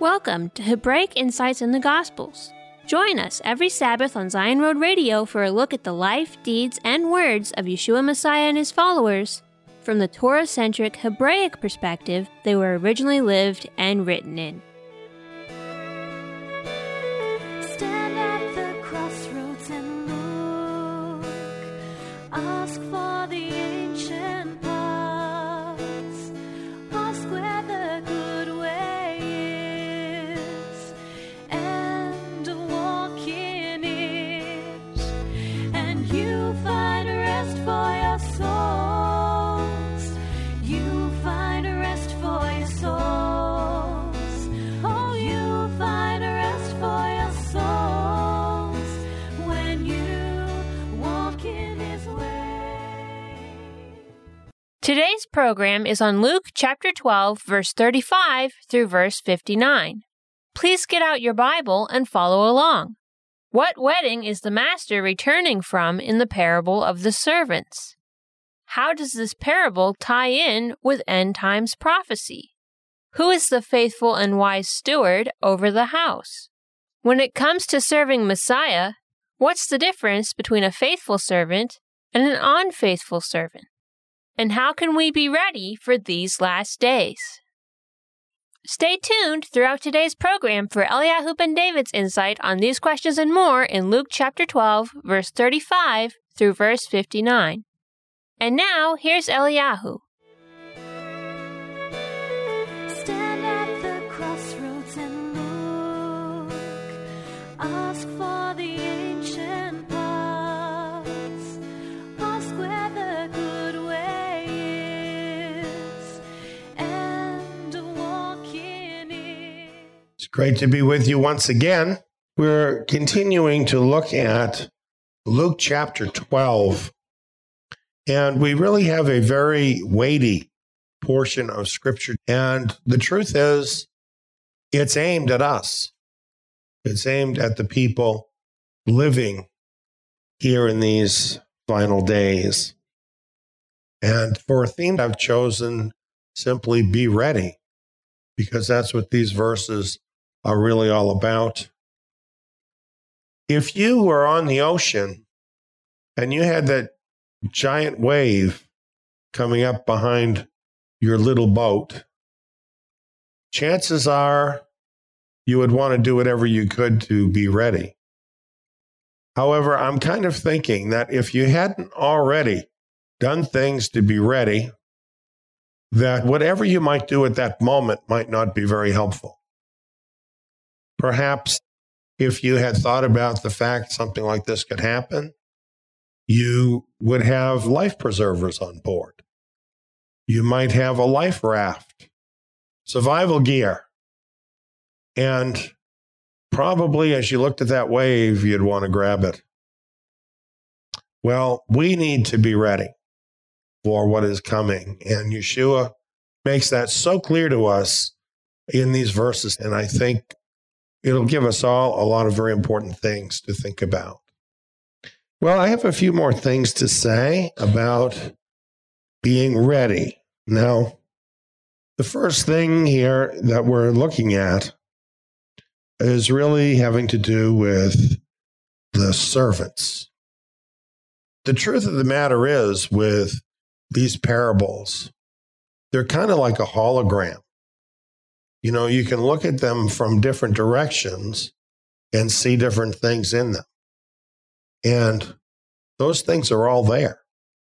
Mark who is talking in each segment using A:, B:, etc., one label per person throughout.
A: Welcome to Hebraic Insights in the Gospels. Join us every Sabbath on Zion Road Radio for a look at the life, deeds, and words of Yeshua Messiah and his followers from the Torah-centric Hebraic perspective they were originally lived and written in.
B: Stand at the crossroads and look. Ask for the ancient paths. Ask where the good way is, and walk in it, and you find rest for your souls. You find rest for your souls. Oh, you find rest for your souls when you walk in his way.
A: Today's program is on Luke chapter 12, verse 35 through verse 59. Please get out your Bible and follow along. What wedding is the master returning from in the parable of the servants? How does this parable tie in with end times prophecy? Who is the faithful and wise steward over the house? When it comes to serving Messiah, what's the difference between a faithful servant and an unfaithful servant? And how can we be ready for these last days? Stay tuned throughout today's program for Eliyahu Ben David's insight on these questions and more in Luke chapter 12, verse 35 through verse 59. And now, here's Eliyahu.
B: Stand at the crossroads and look. Ask for the ancient paths. Ask where the good way is, and walk in it.
C: It's great to be with you once again. We're continuing to look at Luke chapter 12, and we really have a very weighty portion of Scripture. And the truth is, it's aimed at us. It's aimed at the people living here in these final days. And for a theme, I've chosen simply be ready, because that's what these verses are really all about. If you were on the ocean and you had that giant wave coming up behind your little boat, chances are you would want to do whatever you could to be ready. However, I'm kind of thinking that if you hadn't already done things to be ready, that whatever you might do at that moment might not be very helpful. Perhaps if you had thought about the fact something like this could happen, you would have life preservers on board. You might have a life raft, survival gear. And probably as you looked at that wave, you'd want to grab it. Well, we need to be ready for what is coming. And Yeshua makes that so clear to us in these verses. And I think it'll give us all a lot of very important things to think about. Well, I have a few more things to say about being ready. Now, the first thing here that we're looking at is really having to do with the servants. The truth of the matter is, with these parables, they're kind of like a hologram. You know, you can look at them from different directions and see different things in them. And those things are all there.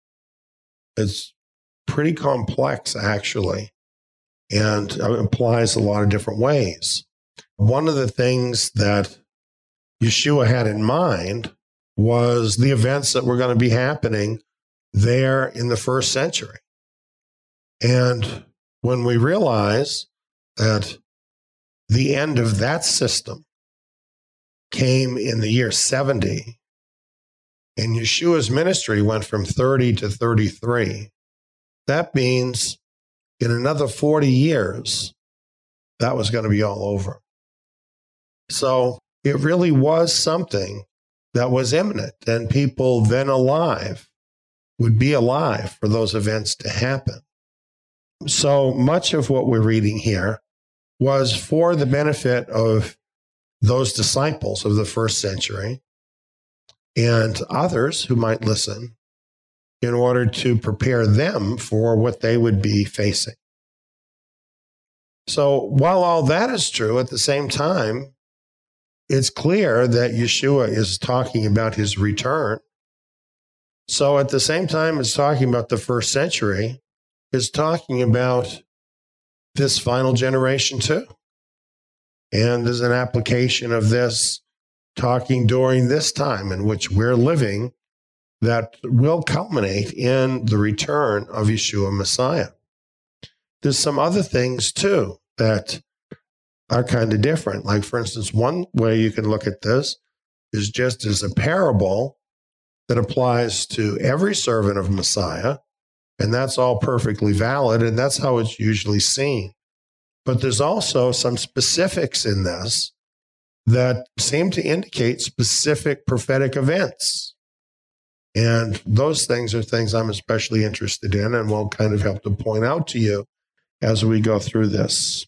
C: It's pretty complex, actually, and it applies a lot of different ways. One of the things that Yeshua had in mind was the events that were going to be happening there in the first century. And when we realize that the end of that system came in the year 70, and Yeshua's ministry went from 30 to 33. That means in another 40 years, that was going to be all over. So it really was something that was imminent, and people then alive would be alive for those events to happen. So much of what we're reading here was for the benefit of those disciples of the first century and others who might listen in order to prepare them for what they would be facing. So while all that is true, at the same time, it's clear that Yeshua is talking about his return. So at the same time it's talking about the first century, it's talking about this final generation too. And there's an application of this talking during this time in which we're living that will culminate in the return of Yeshua Messiah. There's some other things too that are kind of different. Like, for instance, one way you can look at this is just as a parable that applies to every servant of Messiah, and that's all perfectly valid, and that's how it's usually seen. But there's also some specifics in this that seem to indicate specific prophetic events. And those things are things I'm especially interested in and will kind of help to point out to you as we go through this.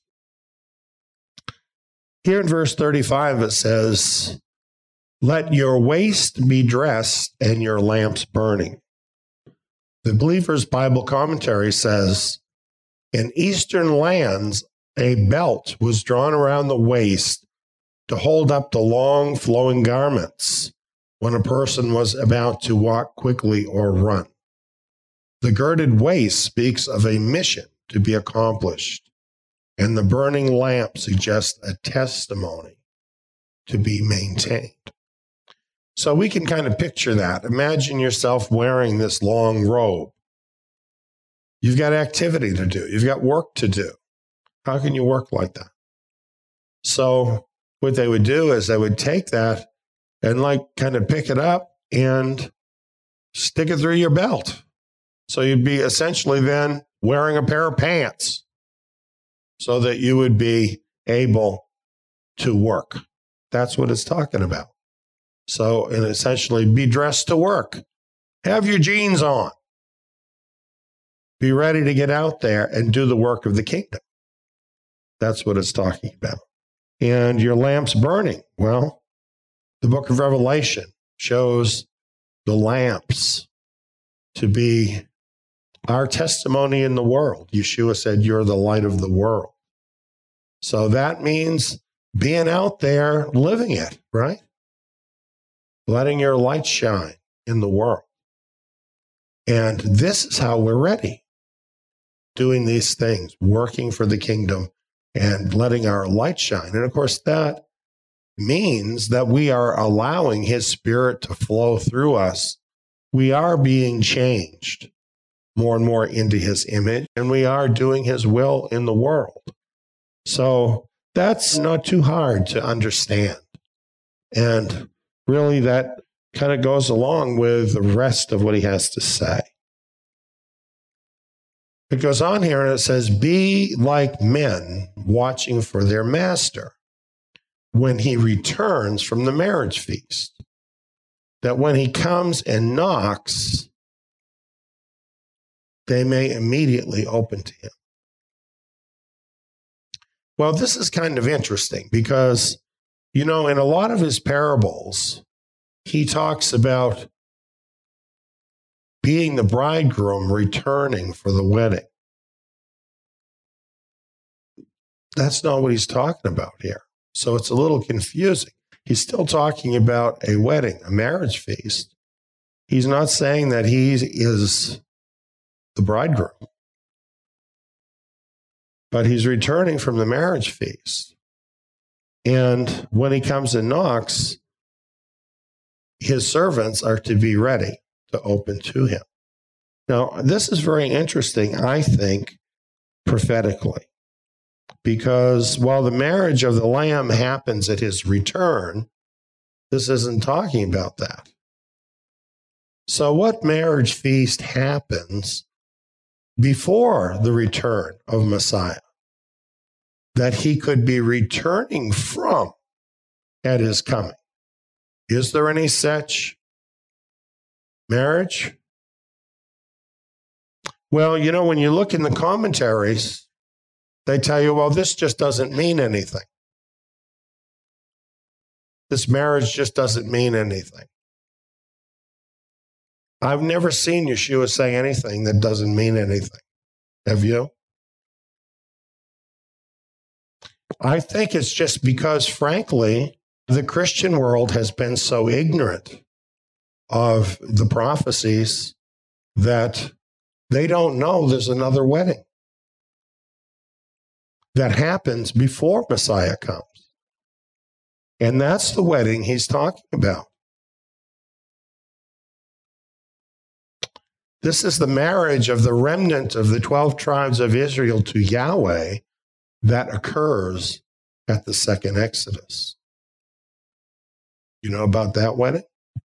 C: Here in verse 35, it says, "Let your waist be dressed and your lamps burning." The Believer's Bible Commentary says, in Eastern lands, a belt was drawn around the waist to hold up the long flowing garments when a person was about to walk quickly or run. The girded waist speaks of a mission to be accomplished, and the burning lamp suggests a testimony to be maintained. So we can kind of picture that. Imagine yourself wearing this long robe. You've got activity to do. You've got work to do. How can you work like that? So what they would do is they would take that and kind of pick it up and stick it through your belt. So you'd be essentially then wearing a pair of pants so that you would be able to work. That's what it's talking about. So, and essentially be dressed to work. Have your jeans on. Be ready to get out there and do the work of the kingdom. That's what it's talking about. And your lamps burning. Well, the book of Revelation shows the lamps to be our testimony in the world. Yeshua said, "You're the light of the world." So that means being out there living it, right? Letting your light shine in the world. And this is how we're ready. Doing these things, working for the kingdom and letting our light shine. And of course, that means that we are allowing his spirit to flow through us. We are being changed more and more into his image, and we are doing his will in the world. So that's not too hard to understand. And really, that kind of goes along with the rest of what he has to say. It goes on here and it says, "Be like men watching for their master when he returns from the marriage feast, that when he comes and knocks, they may immediately open to him." Well, this is kind of interesting because, in a lot of his parables, he talks about being the bridegroom returning for the wedding. That's not what he's talking about here. So it's a little confusing. He's still talking about a wedding, a marriage feast. He's not saying that he is the bridegroom, but he's returning from the marriage feast. And when he comes and knocks, his servants are to be ready to open to him. Now, this is very interesting, I think, prophetically, because while the marriage of the Lamb happens at his return, this isn't talking about that. So what marriage feast happens before the return of Messiah that he could be returning from at his coming? Is there any such marriage? Well, when you look in the commentaries, They tell you, well, this just doesn't mean anything. This marriage just doesn't mean anything. I've never seen Yeshua say anything that doesn't mean anything. Have you? I think it's just because, frankly, the Christian world has been so ignorant of the prophecies that they don't know there's another wedding that happens before Messiah comes. And that's the wedding he's talking about. This is the marriage of the remnant of the 12 tribes of Israel to Yahweh that occurs at the second Exodus. You know about that wedding?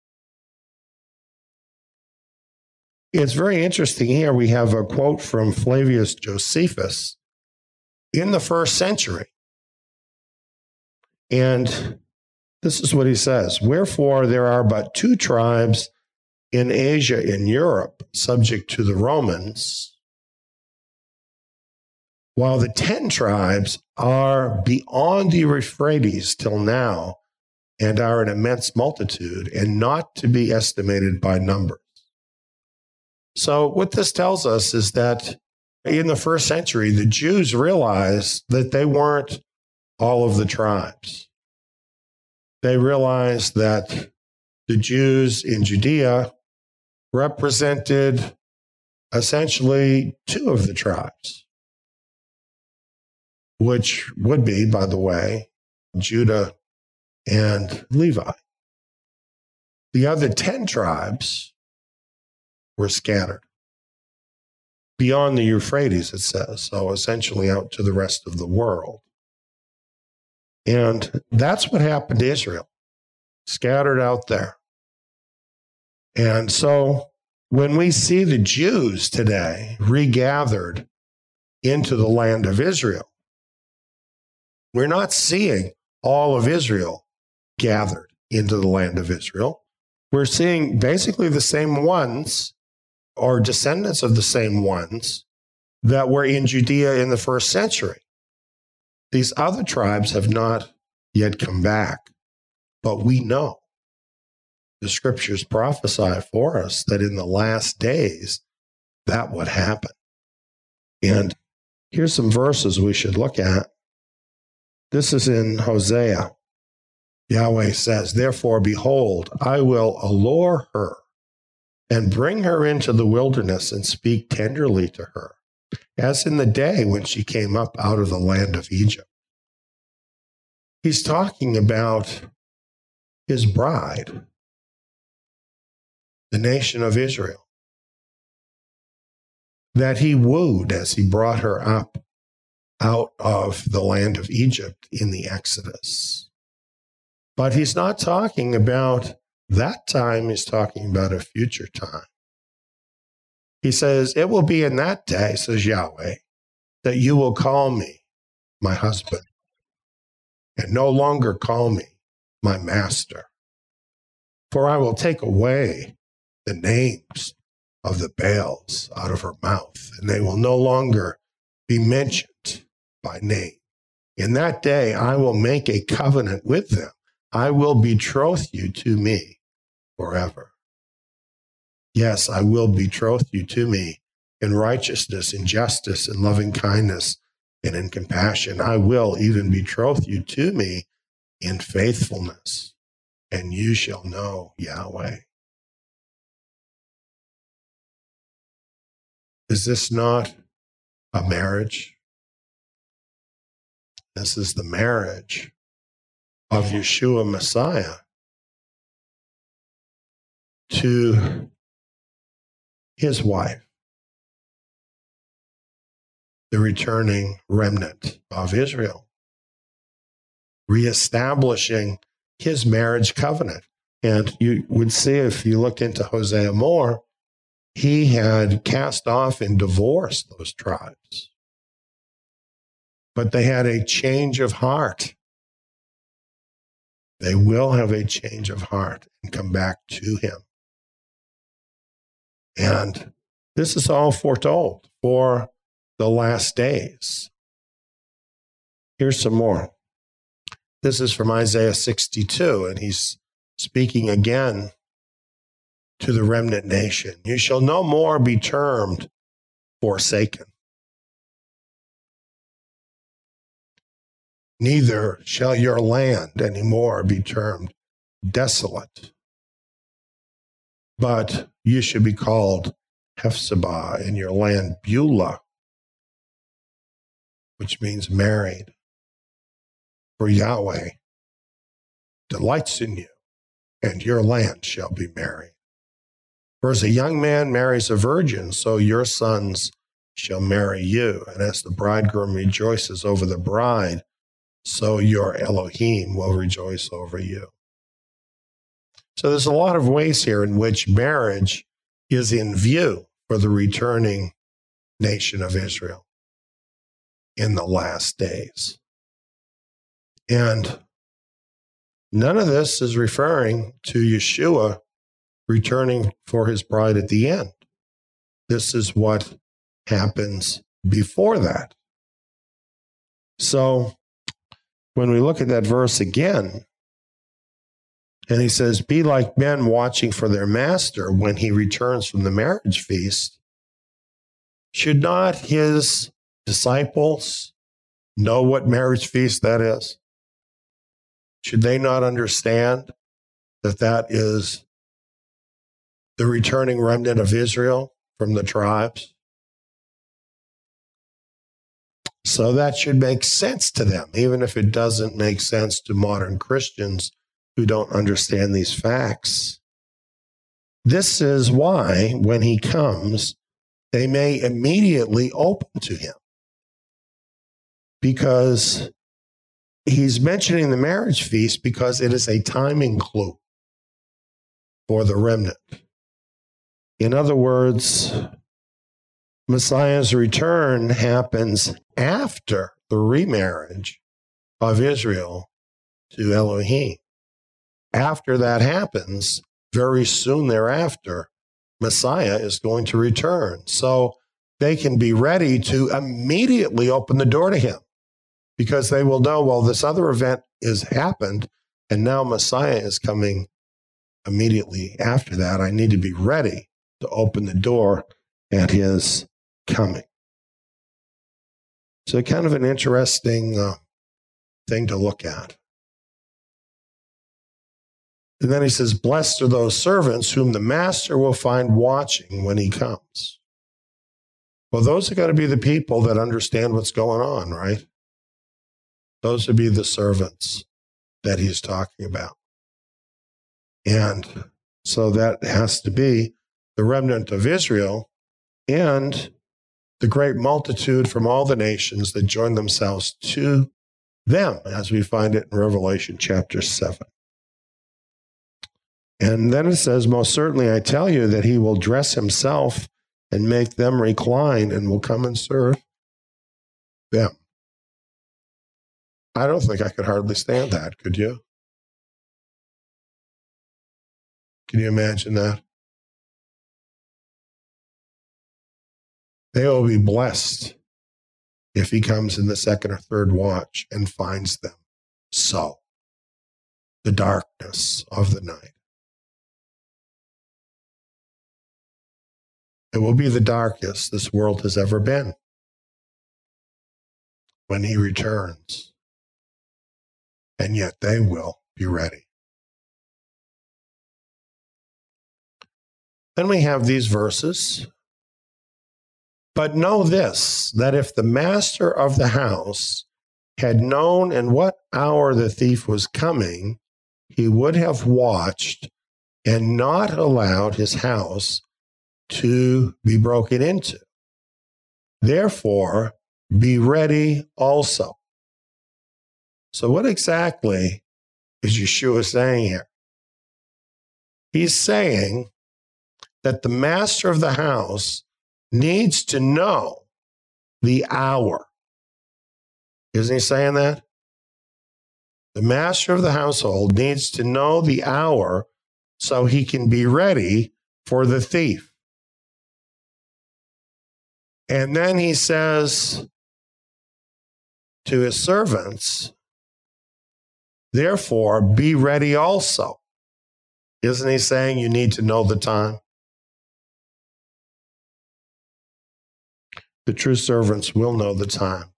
C: It's very interesting here. We have a quote from Flavius Josephus in the first century. And this is what he says. Wherefore there are but 2 tribes in Asia and Europe subject to the Romans, while the 10 tribes are beyond the Euphrates till now and are an immense multitude and not to be estimated by numbers. So what this tells us is that in the first century, the Jews realized that they weren't all of the tribes. They realized that the Jews in Judea represented essentially 2 of the tribes, which would be, by the way, Judah and Levi. The other 10 tribes were scattered beyond the Euphrates, it says, so essentially out to the rest of the world. And that's what happened to Israel, scattered out there. And so when we see the Jews today regathered into the land of Israel, we're not seeing all of Israel gathered into the land of Israel. We're seeing basically the same ones or descendants of the same ones that were in Judea in the first century. These other tribes have not yet come back, but we know the scriptures prophesy for us that in the last days that would happen. And here's some verses we should look at. This is in Hosea. Yahweh says, therefore, behold, I will allure her and bring her into the wilderness and speak tenderly to her, as in the day when she came up out of the land of Egypt. He's talking about his bride, the nation of Israel, that he wooed as he brought her up out of the land of Egypt in the Exodus. But he's not talking about that time, he's talking about a future time. He says, it will be in that day, says Yahweh, that you will call me my husband, and no longer call me my master. For I will take away the names of the Baals out of her mouth, and they will no longer be mentioned by name. In that day I will make a covenant with them. I will betroth you to me forever. Yes, I will betroth you to me in righteousness, in justice, in loving kindness, and in compassion. I will even betroth you to me in faithfulness, and you shall know Yahweh. Is this not a marriage? This is the marriage of Yeshua Messiah to his wife, the returning remnant of Israel, reestablishing his marriage covenant. And you would see, if you looked into Hosea more, he had cast off and divorced those tribes. But they had a change of heart. They will have a change of heart and come back to him. And this is all foretold for the last days. Here's some more. This is from Isaiah 62, and he's speaking again to the remnant nation. You shall no more be termed forsaken, neither shall your land anymore be termed desolate, but you should be called Hephzibah, and your land Beulah, which means married. For Yahweh delights in you, and your land shall be married. For as a young man marries a virgin, so your sons shall marry you. And as the bridegroom rejoices over the bride, so your Elohim will rejoice over you. So there's a lot of ways here in which marriage is in view for the returning nation of Israel in the last days. And none of this is referring to Yeshua returning for his bride at the end. This is what happens before that. So when we look at that verse again, and he says, be like men watching for their master when he returns from the marriage feast, should not his disciples know what marriage feast that is? Should they not understand that that is the returning remnant of Israel from the tribes? So that should make sense to them, even if it doesn't make sense to modern Christians who don't understand these facts. This is why, when he comes, they may immediately open to him, because he's mentioning the marriage feast because it is a timing clue for the remnant. In other words, Messiah's return happens after the remarriage of Israel to Elohim. After that happens, very soon thereafter, Messiah is going to return. So they can be ready to immediately open the door to him, because they will know, well, this other event has happened, and now Messiah is coming immediately after that. I need to be ready to open the door at his coming. So kind of an interesting thing to look at. And then he says, blessed are those servants whom the master will find watching when he comes. Well, those are going to be the people that understand what's going on, right? Those would be the servants that he's talking about. And so that has to be the remnant of Israel and the great multitude from all the nations that join themselves to them, as we find it in Revelation chapter 7. And then it says, most certainly I tell you that he will dress himself and make them recline and will come and serve them. I don't think I could hardly stand that, could you? Can you imagine that? They will be blessed if he comes in the second or third watch and finds them so. The darkness of the night. It will be the darkest this world has ever been when he returns. And yet they will be ready. Then we have these verses. But know this, that if the master of the house had known in what hour the thief was coming, he would have watched and not allowed his house to be broken into. Therefore, be ready also. So what exactly is Yeshua saying here? He's saying that the master of the house needs to know the hour. Isn't he saying that? The master of the household needs to know the hour so he can be ready for the thief. And then he says to his servants, therefore be ready also. Isn't he saying you need to know the time? The true servants will know the time.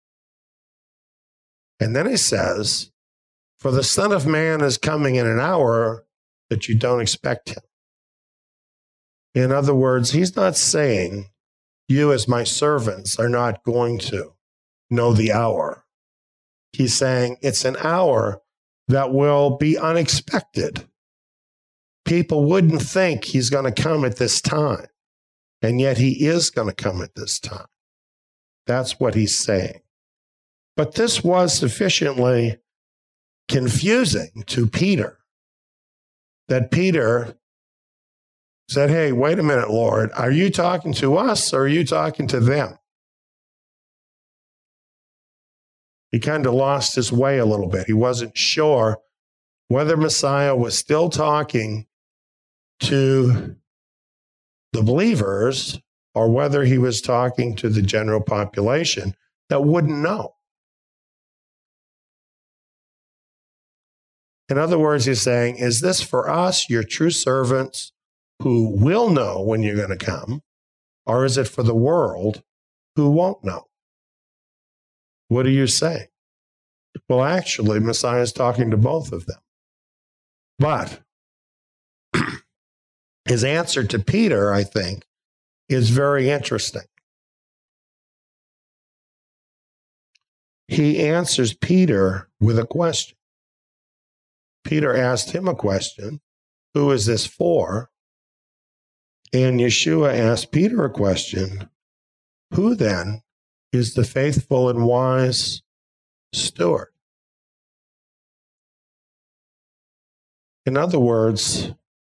C: And then he says, for the Son of Man is coming in an hour that you don't expect him. In other words, he's not saying you as my servants are not going to know the hour. He's saying it's an hour that will be unexpected. People wouldn't think he's going to come at this time, and yet he is going to come at this time. That's what he's saying. But this was sufficiently confusing to Peter that Peter said, hey, wait a minute, Lord, are you talking to us or are you talking to them? He kind of lost his way a little bit. He wasn't sure whether Messiah was still talking to the believers or whether he was talking to the general population that wouldn't know. In other words, he's saying, is this for us, your true servants, who will know when you're going to come, or is it for the world who won't know? What do you say? Well, actually, Messiah is talking to both of them. But his answer to Peter, I think, is very interesting. He answers Peter with a question. Peter asked him a question, who is this for? And Yeshua asked Peter a question, who then is the faithful and wise steward? In other words,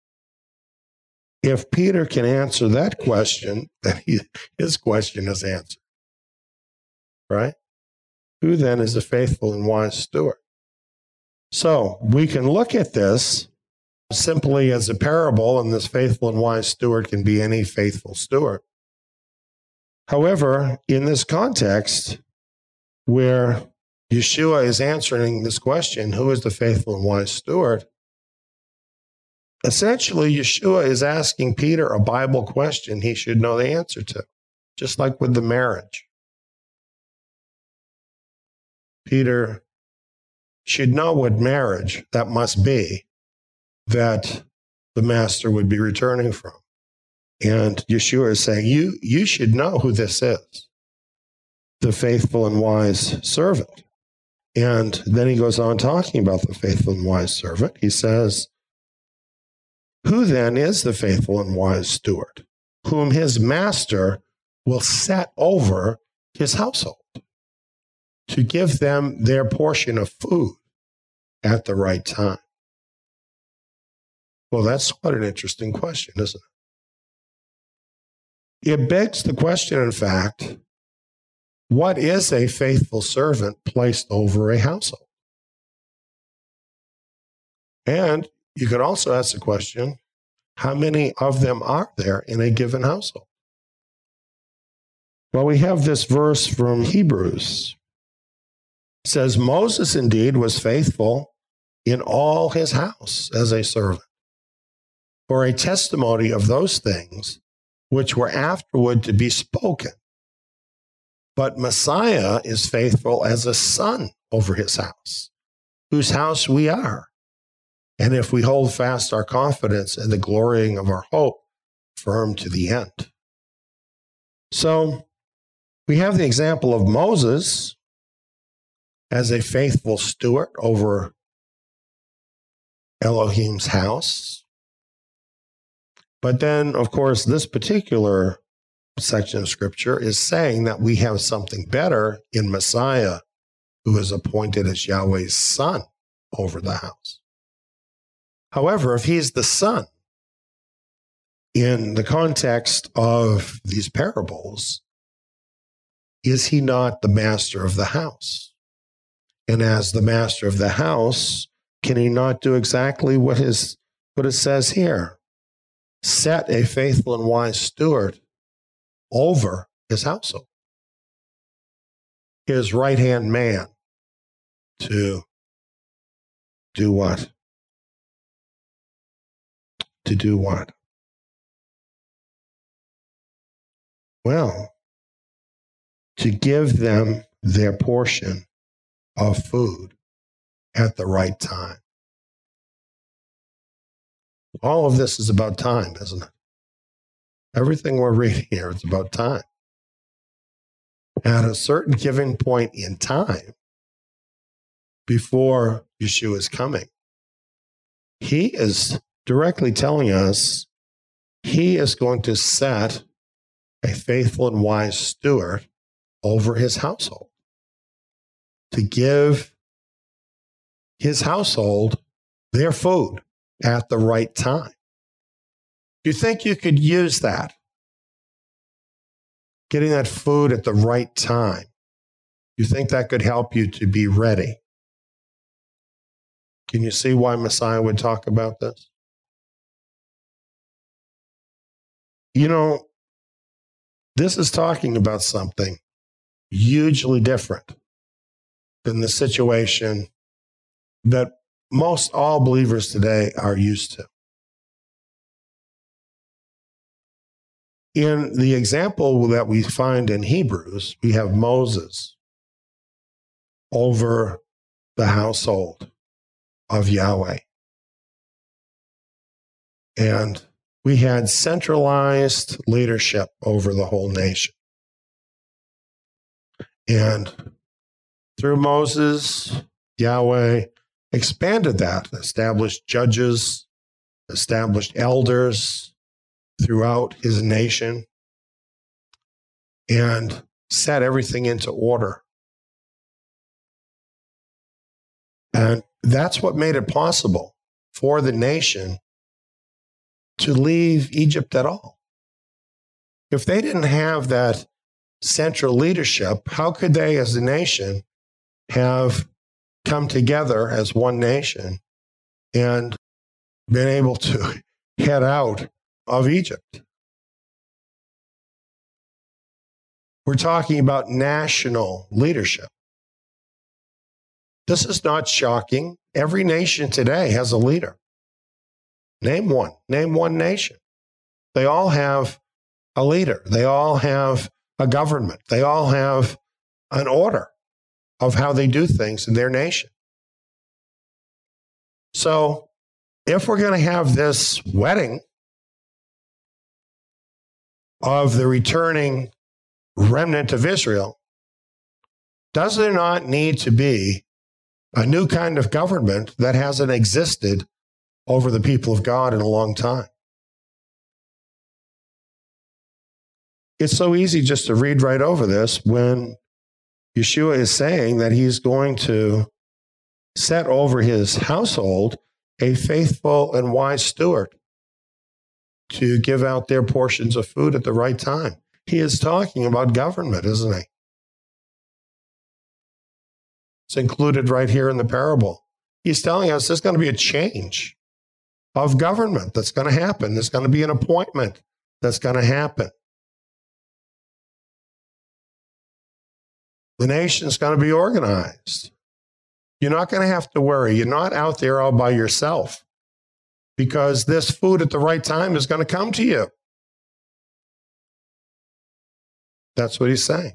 C: if Peter can answer that question, then his question is answered. Right? Who then is the faithful and wise steward? So we can look at this simply as a parable, and this faithful and wise steward can be any faithful steward. However, in this context, where Yeshua is answering this question, who is the faithful and wise steward? Essentially, Yeshua is asking Peter a Bible question he should know the answer to, just like with the marriage. Peter should know what marriage that must be that the master would be returning from. And Yeshua is saying, you should know who this is, the faithful and wise servant. And then he goes on talking about the faithful and wise servant. He says, who then is the faithful and wise steward, whom his master will set over his household to give them their portion of food at the right time? Well, that's quite an interesting question, isn't it? It begs the question, in fact, what is a faithful servant placed over a household? And you could also ask the question, how many of them are there in a given household? Well, we have this verse from Hebrews. It says, Moses indeed was faithful in all his house as a servant, for a testimony of those things which were afterward to be spoken. But Messiah is faithful as a son over his house, whose house we are. And if we hold fast our confidence and the glorying of our hope firm to the end. So we have the example of Moses as a faithful steward over Elohim's house. But then, of course, this particular section of Scripture is saying that we have something better in Messiah, who is appointed as Yahweh's son over the house. However, if he's the son, in the context of these parables, is he not the master of the house? And as the master of the house, can he not do exactly what it says here? Set a faithful and wise steward over his household. his right-hand man to do what? To do what? Well, to give them their portion of food at the right time. All of this is about time, isn't it? Everything we're reading here is about time. At a certain given point in time, before Yeshua's coming, he is directly telling us he is going to set a faithful and wise steward over his household to give his household their food at the right time. Do you think you could use that? Getting that food at the right time. Do you think that could help you to be ready? Can you see why Messiah would talk about this? You know, this is talking about something hugely different than the situation that most all believers today are used to. In the example that we find in Hebrews, we have Moses over the household of Yahweh. And we had centralized leadership over the whole nation. And through Moses, Yahweh expanded that, established judges, established elders throughout his nation, and set everything into order. And that's what made it possible for the nation to leave Egypt at all. If they didn't have that central leadership, how could they as a nation have come together as one nation and been able to head out of Egypt? We're talking about national leadership. This is not shocking. Every nation today has a leader. Name one. Name one nation. They all have a leader. They all have a government. They all have an order of how they do things in their nation. So if we're going to have this wedding of the returning remnant of Israel, does there not need to be a new kind of government that hasn't existed over the people of God in a long time? It's so easy just to read right over this when Yeshua is saying that he's going to set over his household a faithful and wise steward to give out their portions of food at the right time. He is talking about government, isn't he? It's included right here in the parable. He's telling us there's going to be a change of government that's going to happen. There's going to be an appointment that's going to happen. The nation's going to be organized. You're not going to have to worry. You're not out there all by yourself because this food at the right time is going to come to you. That's what he's saying.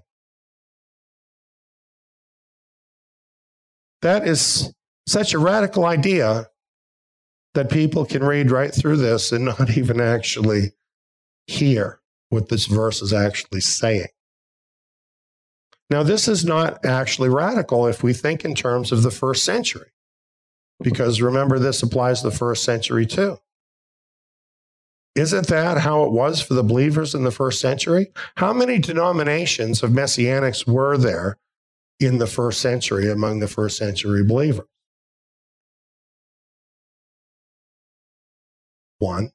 C: That is such a radical idea that people can read right through this and not even actually hear what this verse is actually saying. Now, this is not actually radical if we think in terms of the first century, because remember, this applies to the first century too. Isn't that how it was for the believers in the first century? How many denominations of Messianics were there in the first century among the first century believers? One.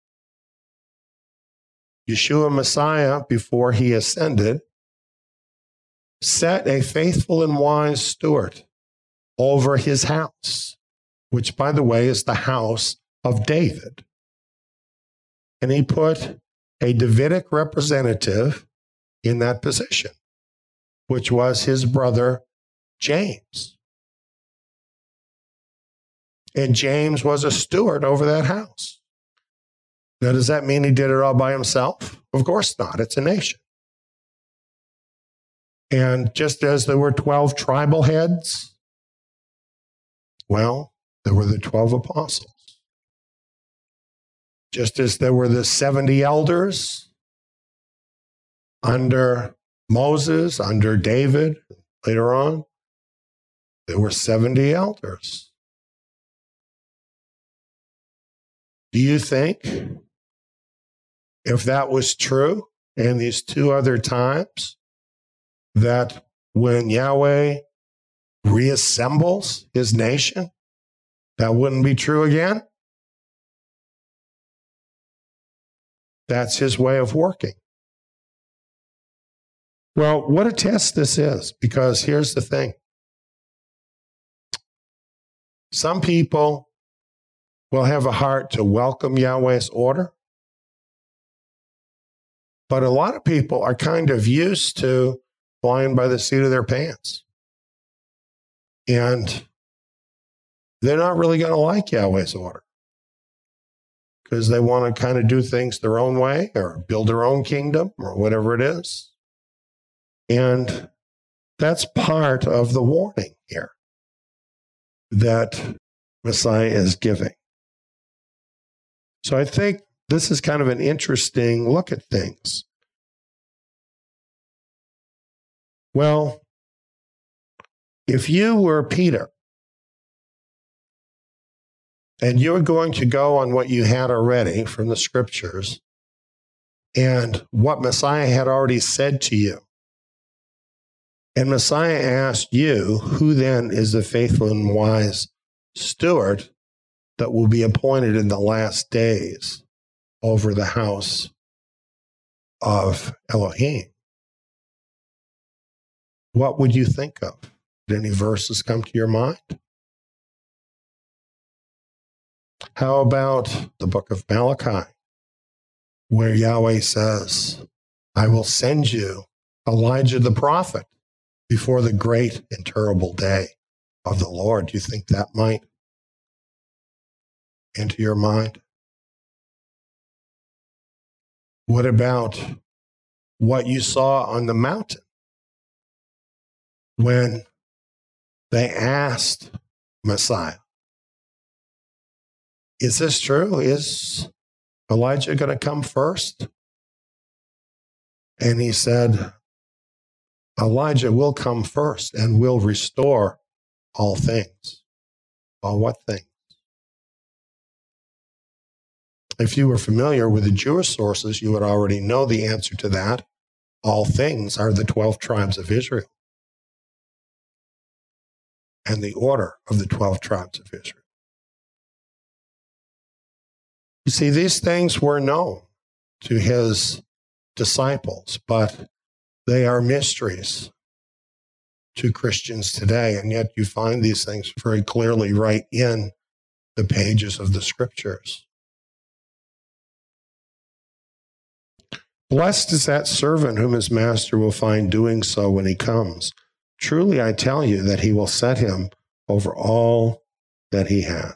C: Yeshua Messiah, before he ascended, set a faithful and wise steward over his house, which, by the way, is the house of David. And he put a Davidic representative in that position. which was his brother James. And James was a steward over that house. Now, does that mean he did it all by himself? Of course not. It's a nation. And just as there were 12 tribal heads, well, there were the 12 apostles. Just as there were the 70 elders under Moses, under David, later on, there were 70 elders. Do you think if that was true in these two other times, that when Yahweh reassembles his nation, that wouldn't be true again? That's his way of working. Well, what a test this is, because here's the thing. Some people will have a heart to welcome Yahweh's order, but a lot of people are kind of used to flying by the seat of their pants. And they're not really going to like Yahweh's order because they want to kind of do things their own way or build their own kingdom or whatever it is. And that's part of the warning here that Messiah is giving. So I think this is kind of an interesting look at things. Well, if you were Peter and you were going to go on what you had already from the scriptures and what Messiah had already said to you, and Messiah asked you, who then is the faithful and wise steward that will be appointed in the last days over the house of Elohim? What would you think of? Did any verses come to your mind? How about the book of Malachi, where Yahweh says, I will send you Elijah the prophet before the great and terrible day of the Lord? Do you think that might enter your mind? What about what you saw on the mountain when they asked Messiah, is this true? Is Elijah going to come first? And he said, Elijah will come first and will restore all things. Well, what things? If you were familiar with the Jewish sources, you would already know the answer to that. All things are the 12 tribes of Israel and the order of the 12 tribes of Israel. You see, these things were known to his disciples, but they are mysteries to Christians today, and yet you find these things very clearly right in the pages of the scriptures. Blessed is that servant whom his master will find doing so when he comes. Truly, I tell you that he will set him over all that he has.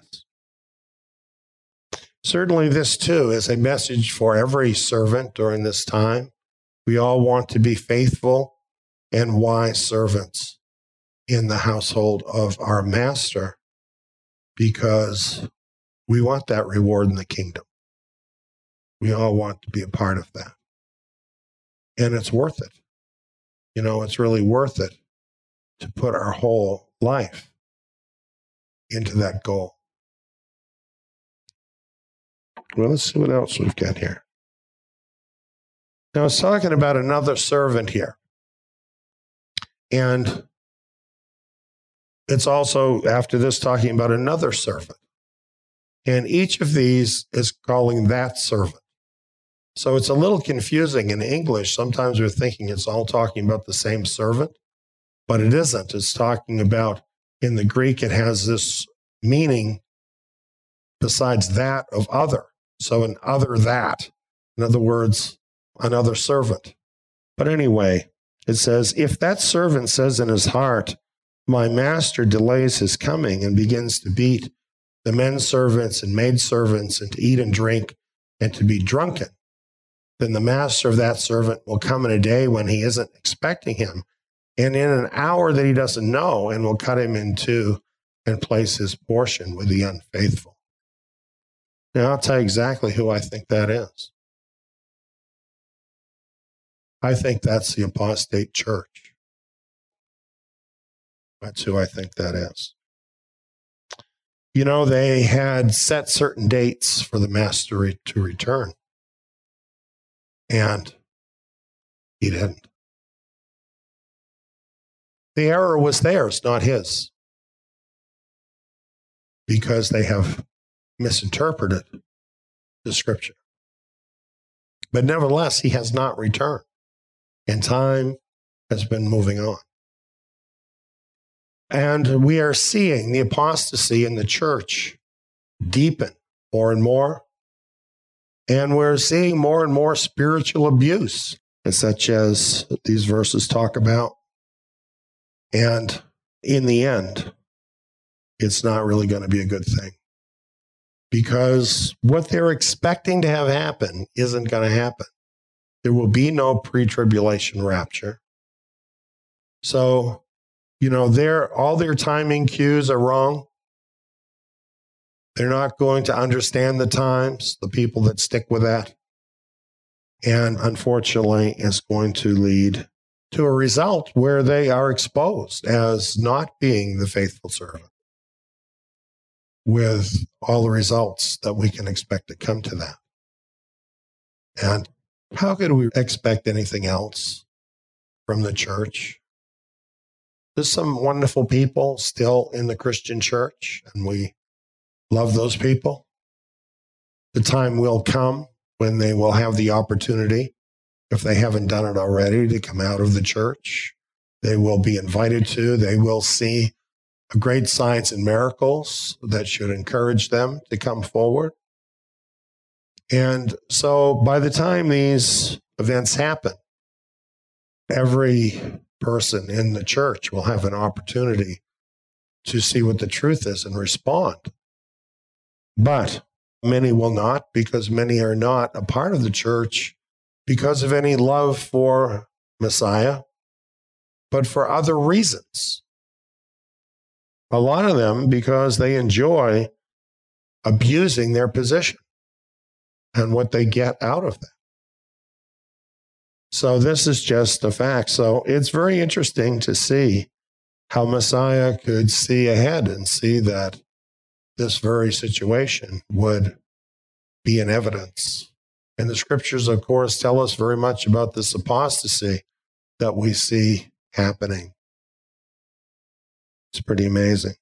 C: Certainly, this too is a message for every servant during this time. We all want to be faithful and wise servants in the household of our master because we want that reward in the kingdom. We all want to be a part of that. And it's worth it. You know, it's really worth it to put our whole life into that goal. Well, let's see what else we've got here. Now, it's talking about another servant here. And it's also, after this, talking about another servant. And each of these is calling that servant. So it's a little confusing in English. Sometimes we're thinking it's all talking about the same servant, but it isn't. It's talking about, in the Greek, it has this meaning besides that of other. So an other that. In other words, another servant. But anyway, It says, if that servant says in his heart, my master delays his coming, and begins to beat the men servants and maid servants, and to eat and drink, and to be drunken, then the master of that servant will come in a day when he isn't expecting him, and in an hour that he doesn't know, and will cut him in two and place his portion with the unfaithful. Now, I'll tell you exactly who I think that is. I think that's the apostate church. That's who I think that is. You know, they had set certain dates for the master to return, and he didn't. The error was theirs, not his, because they have misinterpreted the scripture. But nevertheless, he has not returned, and time has been moving on. And we are seeing the apostasy in the church deepen more and more. And we're seeing more and more spiritual abuse, such as these verses talk about. And in the end, it's not really going to be a good thing. Because what they're expecting to have happen isn't going to happen. There will be no pre-tribulation rapture. So, you know, all their timing cues are wrong. They're not going to understand the times, the people that stick with that. And unfortunately, it's going to lead to a result where they are exposed as not being the faithful servant, with all the results that we can expect to come to that. And how could we expect anything else from the church? There's some wonderful people still in the Christian church, and we love those people. The time will come when they will have the opportunity, if they haven't done it already, to come out of the church. They will be invited to. They will see great signs and miracles that should encourage them to come forward. And so by the time these events happen, every person in the church will have an opportunity to see what the truth is and respond. But many will not, because many are not a part of the church because of any love for Messiah, but for other reasons. A lot of them because they enjoy abusing their position and what they get out of that. So this is just a fact. So it's very interesting to see how Messiah could see ahead and see that this very situation would be in evidence. And the scriptures, of course, tell us very much about this apostasy that we see happening. It's pretty amazing.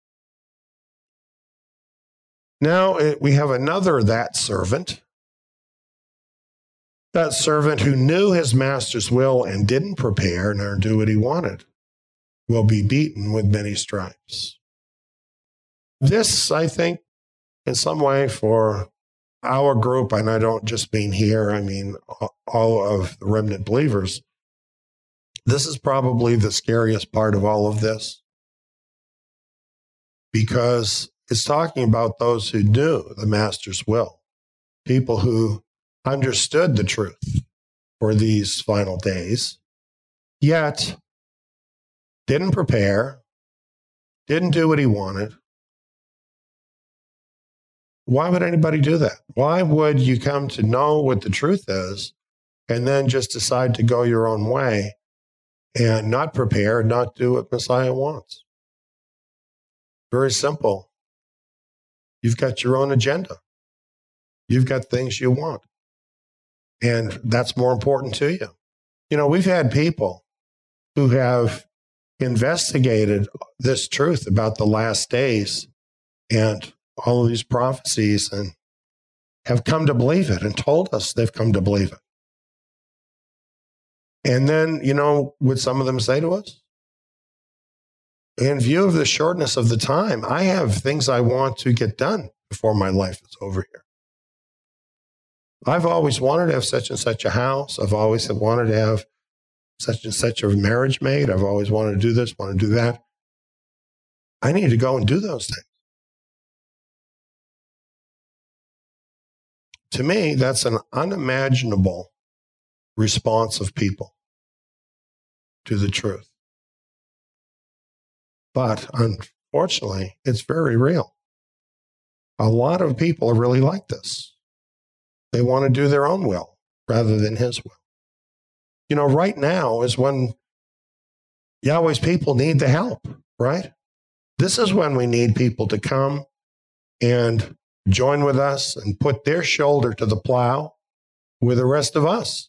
C: Now we have another that servant who knew his master's will and didn't prepare nor do what he wanted, will be beaten with many stripes. This, I think, in some way for our group, and I don't just mean here, I mean all of the remnant believers, this is probably the scariest part of all of this, because it's talking about those who knew the master's will, people who understood the truth for these final days, yet didn't prepare, didn't do what he wanted. Why would anybody do that? Why would you come to know what the truth is and then just decide to go your own way and not prepare, not do what Messiah wants? Very simple. You've got your own agenda. You've got things you want. And that's more important to you. You know, we've had people who have investigated this truth about the last days and all of these prophecies and have come to believe it and told us they've come to believe it. And then, you know, would some of them say to us, in view of the shortness of the time, I have things I want to get done before my life is over here. I've always wanted to have such and such a house. I've always wanted to have such and such a marriage made. I've always wanted to do this, want to do that. I need to go and do those things. To me, that's an unimaginable response of people to the truth. But unfortunately, it's very real. A lot of people are really like this. They want to do their own will rather than his will. You know, right now is when Yahweh's people need the help, right? This is when we need people to come and join with us and put their shoulder to the plow with the rest of us.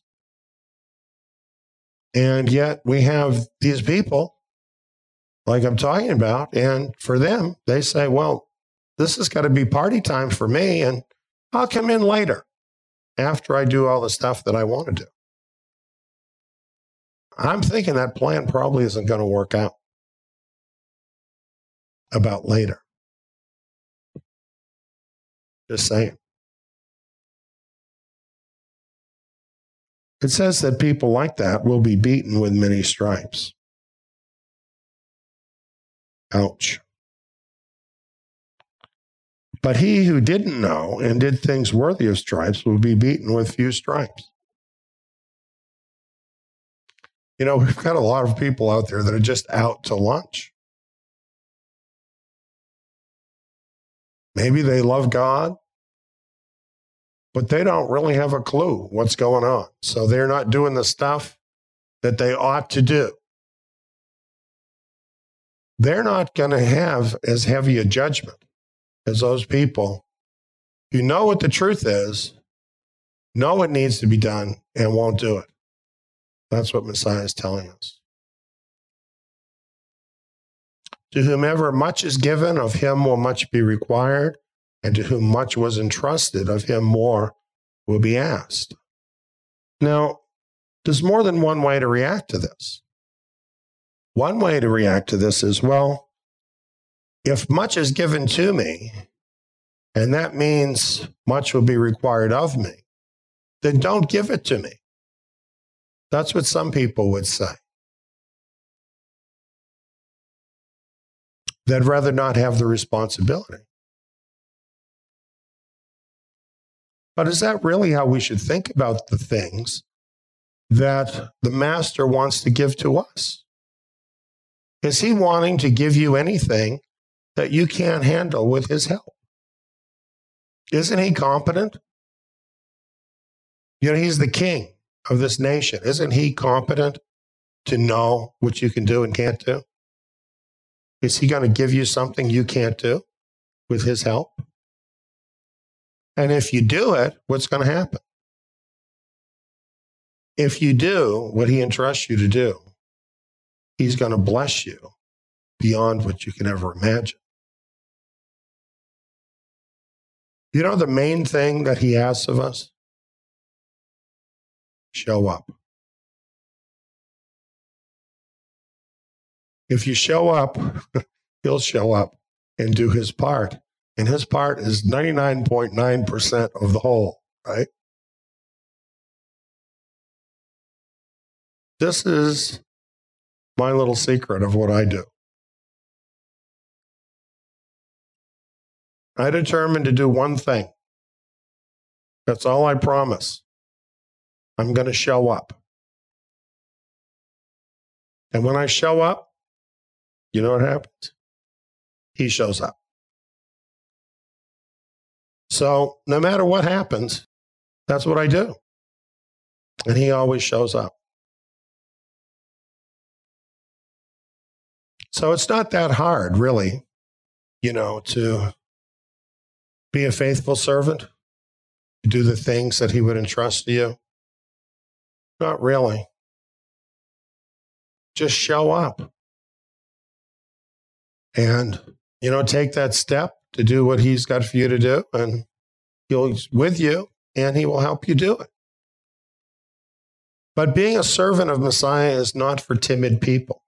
C: And yet we have these people like I'm talking about, and for them, they say, well, this has got to be party time for me, and I'll come in later after I do all the stuff that I want to do. I'm thinking that plan probably isn't going to work out about later. Just saying. It says that people like that will be beaten with many stripes. Ouch. But he who didn't know and did things worthy of stripes will be beaten with few stripes. You know, we've got a lot of people out there that are just out to lunch. Maybe they love God, but they don't really have a clue what's going on. So they're not doing the stuff that they ought to do. They're not going to have as heavy a judgment as those people who know what the truth is, know what needs to be done, and won't do it. That's what Messiah is telling us. To whomever much is given, of him will much be required, and to whom much was entrusted, of him more will be asked. Now, there's more than one way to react to this. One way to react to this is, well, if much is given to me, and that means much will be required of me, then don't give it to me. That's what some people would say. They'd rather not have the responsibility. But is that really how we should think about the things that the Master wants to give to us? Is he wanting to give you anything that you can't handle with his help? Isn't he competent? You know, he's the king of this nation. Isn't he competent to know what you can do and can't do? Is he going to give you something you can't do with his help? And if you do it, what's going to happen? If you do what he entrusts you to do, he's going to bless you beyond what you can ever imagine. You know the main thing that he asks of us? Show up. If you show up, he'll show up and do his part. And his part is 99.9% of the whole, right? This is my little secret of what I do. I determined to do one thing. That's all I promise. I'm going to show up. And when I show up, you know what happens? He shows up. So no matter what happens, that's what I do. And he always shows up. So it's not that hard, really, you know, to be a faithful servant, to do the things that he would entrust to you. Not really. Just show up. And, you know, take that step to do what he's got for you to do, and he's with you, and he will help you do it. But being a servant of Messiah is not for timid people.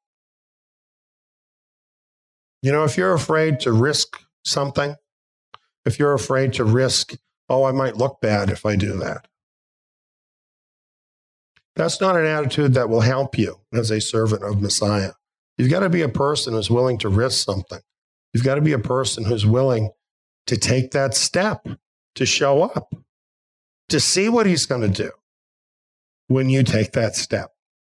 C: You know, if you're afraid to risk something, if you're afraid to risk, oh, I might look bad if I do that. That's not an attitude that will help you as a servant of Messiah. You've got to be a person who's willing to risk something. You've got to be a person who's willing to take that step, to show up, to see what he's going to do when you take that step.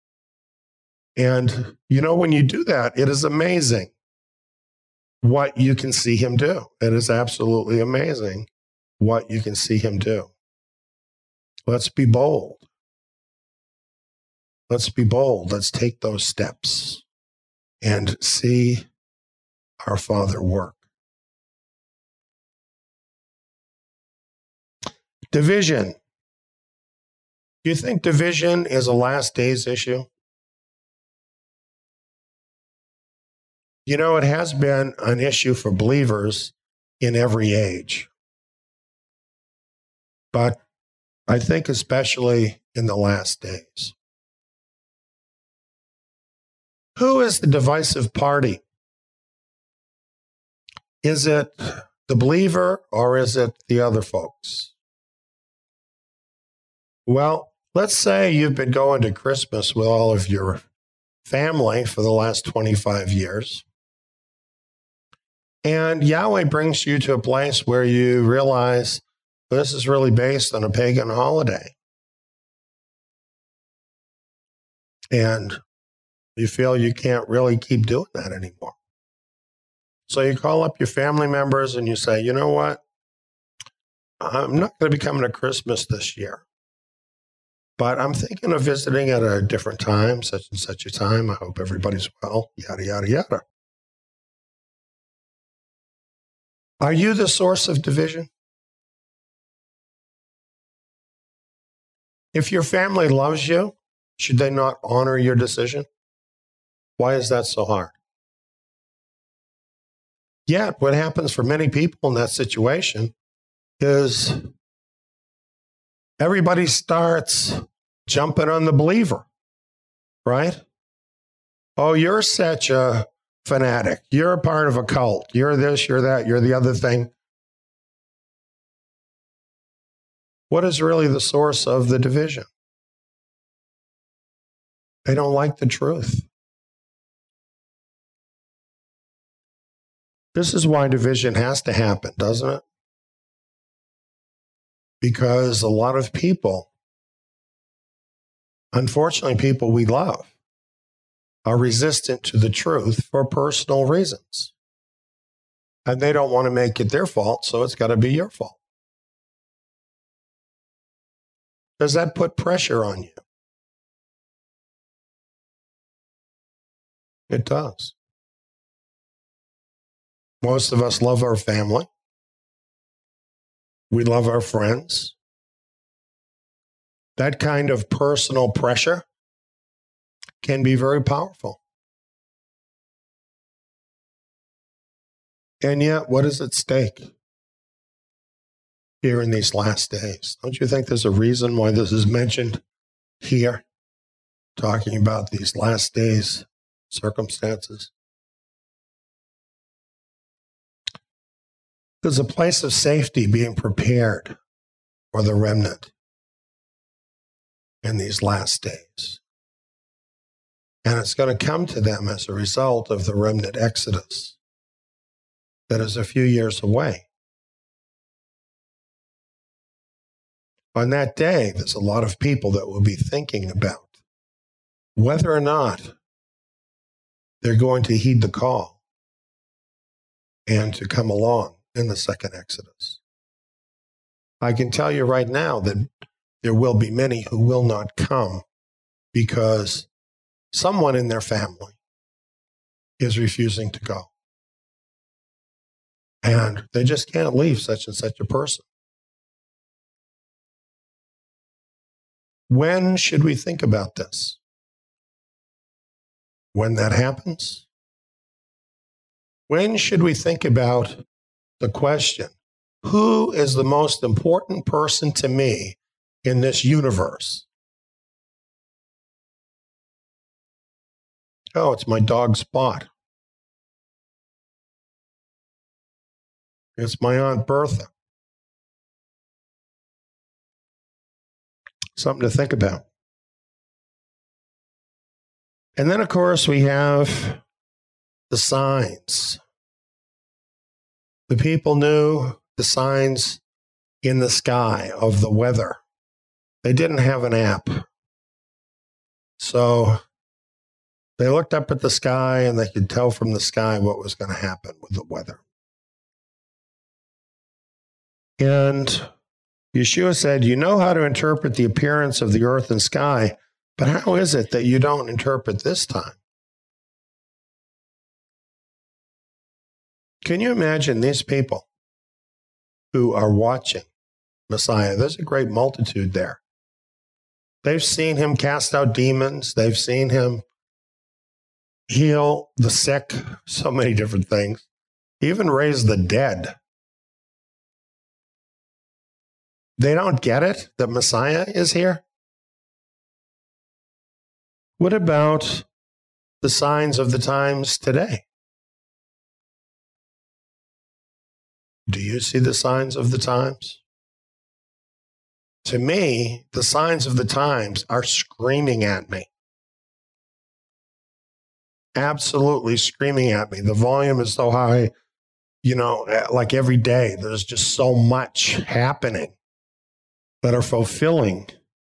C: And, when you do that, it is amazing what you can see him do. It is absolutely amazing what you can see him do. Let's be bold. Let's be bold. Let's take those steps and see our Father work. Division. Do you think division is a last days issue? It has been an issue for believers in every age. But I think especially in the last days. Who is the divisive party? Is it the believer or is it the other folks? Well, let's say you've been going to Christmas with all of your family for the last 25 years. And Yahweh brings you to a place where you realize this is really based on a pagan holiday. And you feel you can't really keep doing that anymore. So you call up your family members and you say, you know what? I'm not going to be coming to Christmas this year. But I'm thinking of visiting at a different time, such and such a time. I hope everybody's well, yada, yada, yada. Are you the source of division? If your family loves you, should they not honor your decision? Why is that so hard? Yet, what happens for many people in that situation is everybody starts jumping on the believer, right? Oh, you're such a fanatic. You're a part of a cult. You're this, you're that, you're the other thing. What is really the source of the division? They don't like the truth. This is why division has to happen, doesn't it? Because a lot of people, unfortunately, people we love, are resistant to the truth for personal reasons. And they don't want to make it their fault, so it's got to be your fault. Does that put pressure on you? It does. Most of us love our family. We love our friends. That kind of personal pressure can be very powerful. And yet, what is at stake here in these last days? Don't you think there's a reason why this is mentioned here, talking about these last days circumstances? There's a place of safety being prepared for the remnant in these last days. And it's going to come to them as a result of the remnant exodus that is a few years away. On that day, there's a lot of people that will be thinking about whether or not they're going to heed the call and to come along in the second Exodus. I can tell you right now that there will be many who will not come because someone in their family is refusing to go. And they just can't leave such and such a person. When should we think about this? When that happens? When should we think about the question, who is the most important person to me in this universe? Oh, it's my dog Spot. It's my Aunt Bertha. Something to think about. And then, of course, we have the signs. The people knew the signs in the sky of the weather. They didn't have an app. So they looked up at the sky and they could tell from the sky what was going to happen with the weather. And Yeshua said, you know how to interpret the appearance of the earth and sky, but how is it that you don't interpret this time? Can you imagine these people who are watching Messiah? There's a great multitude there. They've seen him cast out demons. They've seen him heal the sick, so many different things, even raise the dead. They don't get it that Messiah is here? What about the signs of the times today? Do you see the signs of the times? To me, the signs of the times are screaming at me. Absolutely screaming at me. The volume is so high, like every day, there's just so much happening that are fulfilling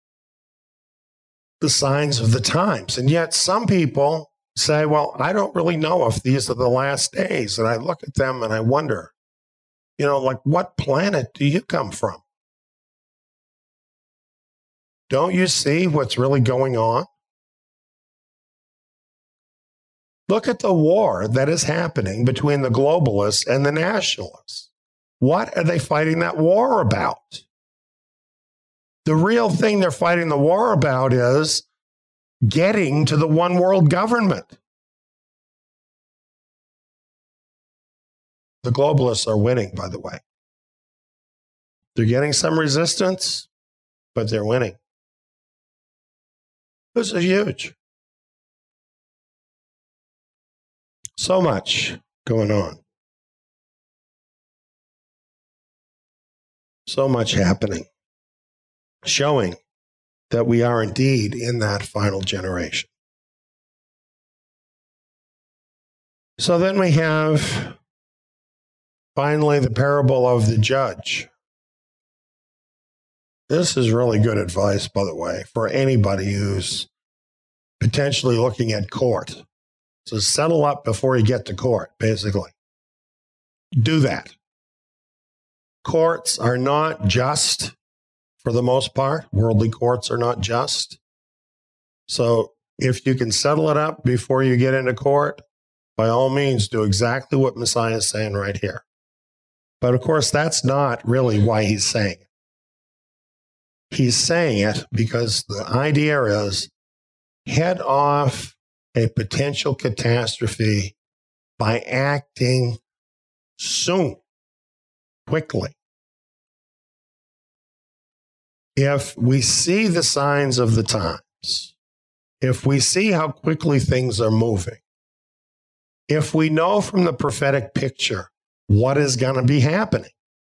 C: the signs of the times. And yet some people say, well, I don't really know if these are the last days. And I look at them and I wonder, like, what planet do you come from? Don't you see what's really going on? Look at the war that is happening between the globalists and the nationalists. What are they fighting that war about? The real thing they're fighting the war about is getting to the one world government. The globalists are winning, by the way. They're getting some resistance, but they're winning. This is huge. So much going on. So much happening, showing that we are indeed in that final generation. So then we have finally the parable of the judge. This is really good advice, by the way, for anybody who's potentially looking at court. So settle up before you get to court, basically. Do that. Courts are not just, for the most part. Worldly courts are not just. So if you can settle it up before you get into court, by all means, do exactly what Messiah is saying right here. But of course, that's not really why he's saying it. He's saying it because the idea is head off a potential catastrophe by acting soon, quickly. If we see the signs of the times, if we see how quickly things are moving, if we know from the prophetic picture what is going to be happening,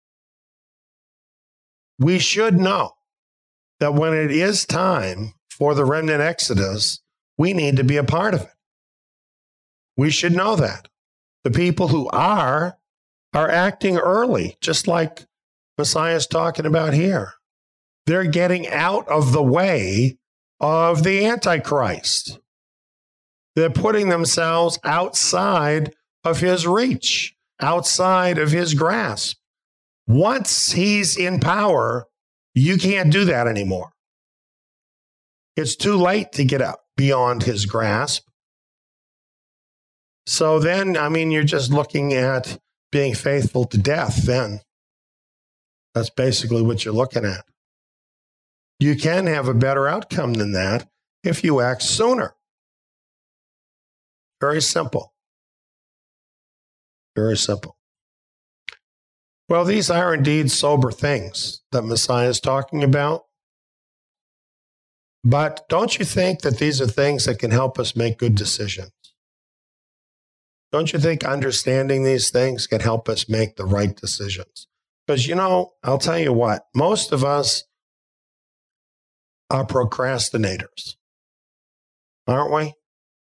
C: we should know that when it is time for the remnant exodus, we need to be a part of it. We should know that. The people who are acting early, just like Messiah is talking about here. They're getting out of the way of the Antichrist. They're putting themselves outside of his reach, outside of his grasp. Once he's in power, you can't do that anymore. It's too late to get up beyond his grasp. So then, you're just looking at being faithful to death then. That's basically what you're looking at. You can have a better outcome than that if you act sooner. Very simple. Very simple. Well, these are indeed sober things that Messiah is talking about. But don't you think that these are things that can help us make good decisions? Don't you think understanding these things can help us make the right decisions? Because, I'll tell you what, most of us are procrastinators, aren't we?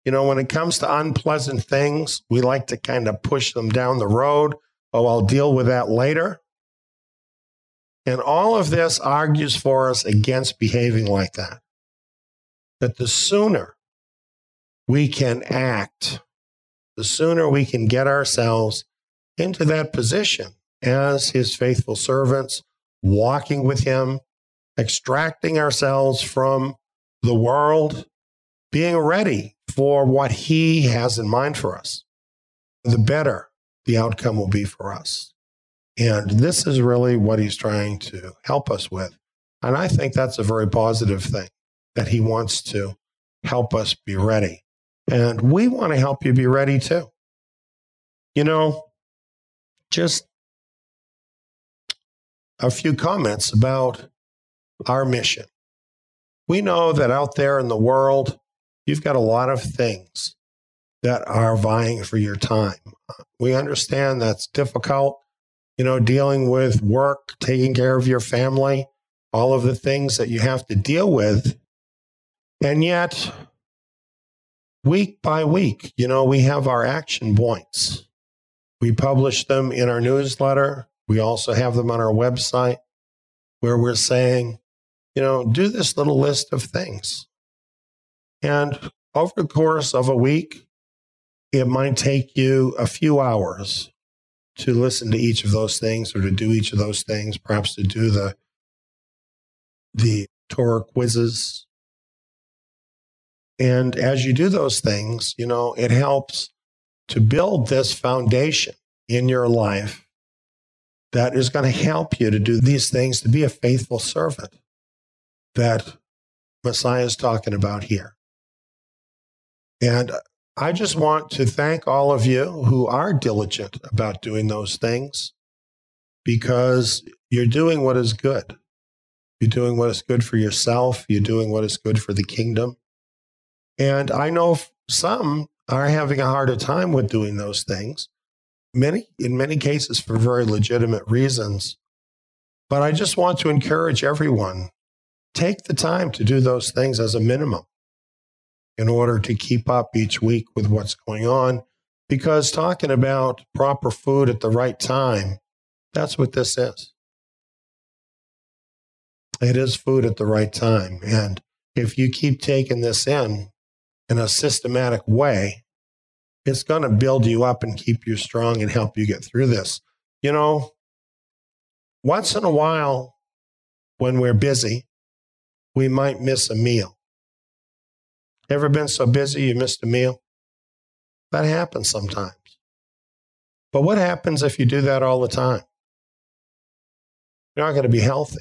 C: When it comes to unpleasant things, we like to kind of push them down the road. Oh, I'll deal with that later. And all of this argues for us against behaving like that. That the sooner we can act, the sooner we can get ourselves into that position as his faithful servants, walking with him, extracting ourselves from the world, being ready for what he has in mind for us, the better the outcome will be for us. And this is really what he's trying to help us with. And I think that's a very positive thing, that he wants to help us be ready. And we want to help you be ready too. Just a few comments about our mission. We know that out there in the world, you've got a lot of things that are vying for your time. We understand that's difficult, dealing with work, taking care of your family, all of the things that you have to deal with. And yet, week by week, we have our action points. We publish them in our newsletter. We also have them on our website where we're saying, do this little list of things. And over the course of a week, it might take you a few hours to listen to each of those things or to do each of those things, perhaps to do the Torah quizzes. And as you do those things, it helps to build this foundation in your life that is going to help you to do these things, to be a faithful servant that Messiah is talking about here. And I just want to thank all of you who are diligent about doing those things, because you're doing what is good. You're doing what is good for yourself. You're doing what is good for the kingdom. And I know some are having a harder time with doing those things, in many cases for very legitimate reasons. But I just want to encourage everyone, take the time to do those things as a minimum in order to keep up each week with what's going on. Because talking about proper food at the right time, that's what this is. It is food at the right time. And if you keep taking this in a systematic way, it's going to build you up and keep you strong and help you get through this. Once in a while, when we're busy, we might miss a meal. Ever been so busy you missed a meal? That happens sometimes. But what happens if you do that all the time? You're not going to be healthy.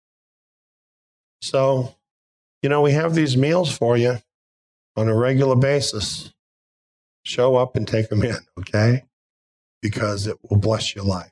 C: So, we have these meals for you on a regular basis. Show up and take them in, okay? Because it will bless your life.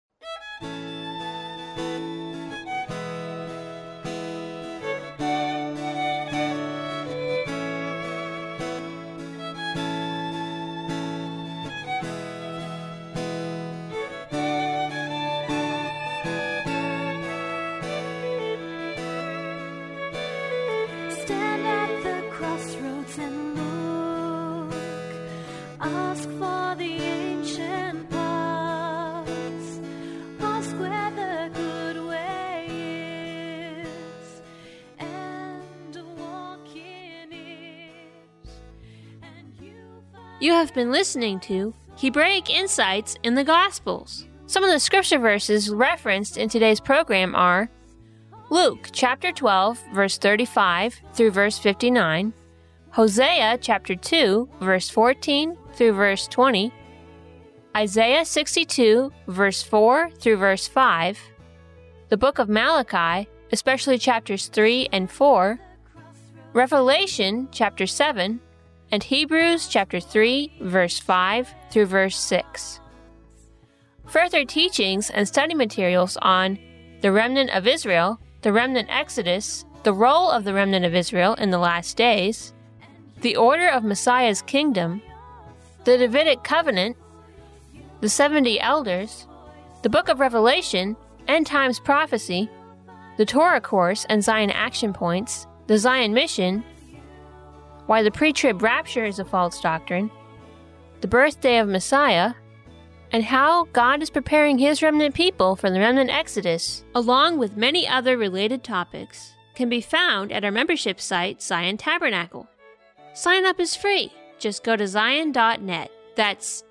B: Stand at the crossroads and look. Ask for the ancient paths. Ask where the good way is, and walk in it. And
A: You have been listening to Hebraic Insights in the Gospels. Some of the scripture verses referenced in today's program are Luke chapter 12, verse 35 through verse 59, Hosea chapter 2, verse 14 through verse 20, Isaiah 62, verse 4 through verse 5, the book of Malachi, especially chapters 3 and 4, Revelation chapter 7, and Hebrews chapter 3, verse 5 through verse 6. Further teachings and study materials on the remnant of Israel, the remnant Exodus, the role of the remnant of Israel in the last days, the order of Messiah's kingdom, the Davidic covenant, the 70 elders, the book of Revelation, end times prophecy, the Torah course and Zion action points, the Zion mission, why the pre-trib rapture is a false doctrine, the birthday of Messiah, and how God is preparing His remnant people for the remnant exodus, along with many other related topics, can be found at our membership site, Zion Tabernacle. Sign up is free. Just go to zion.net. That's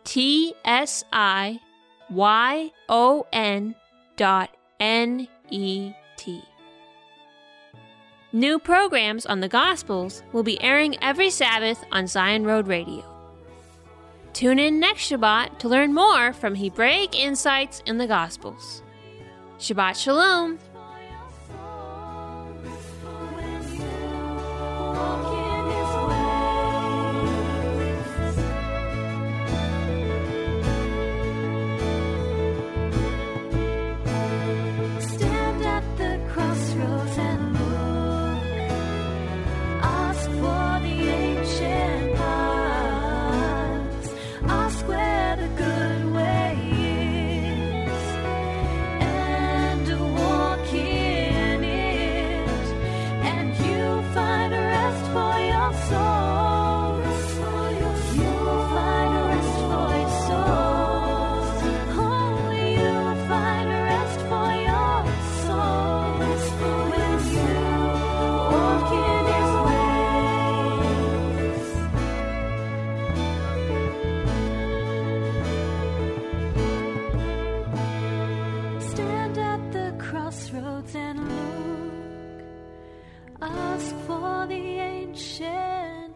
A: TSIYON.NET. New programs on the Gospels will be airing every Sabbath on Zion Road Radio. Tune in next Shabbat to learn more from Hebraic insights in the Gospels. Shabbat Shalom!
B: Stand at the crossroads and look. Ask for the ancient paths. Ask where the good way is, and walk in it, and you'll find a rest for your soul. You'll find a rest for your souls. Oh, you'll find a rest for your souls when you walk in His ways. Stand at the crossroads and look. Ask for the ancient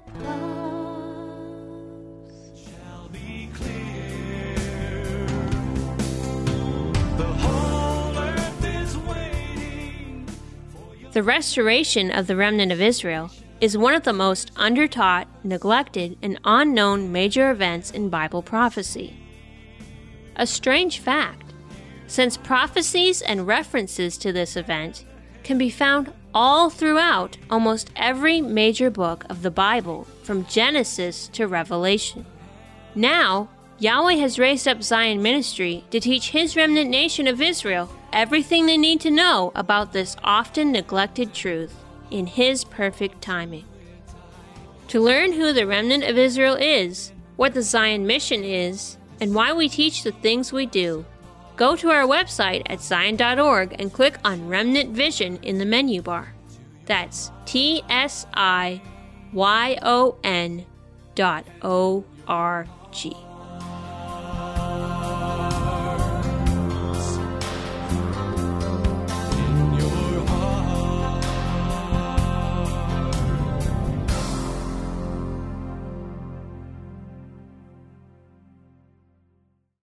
B: paths.
D: Shall be clear. The whole earth is waiting for your
A: The restoration of the remnant of Israel is one of the most undertaught, neglected, and unknown major events in Bible prophecy. A strange fact, since prophecies and references to this event can be found all throughout almost every major book of the Bible, from Genesis to Revelation. Now, Yahweh has raised up Zion Ministry to teach His remnant nation of Israel everything they need to know about this often neglected truth in His perfect timing. To learn who the remnant of Israel is, what the Zion mission is, and why we teach the things we do, go to our website at zion.org and click on Remnant Vision in the menu bar. That's TSIYON.org.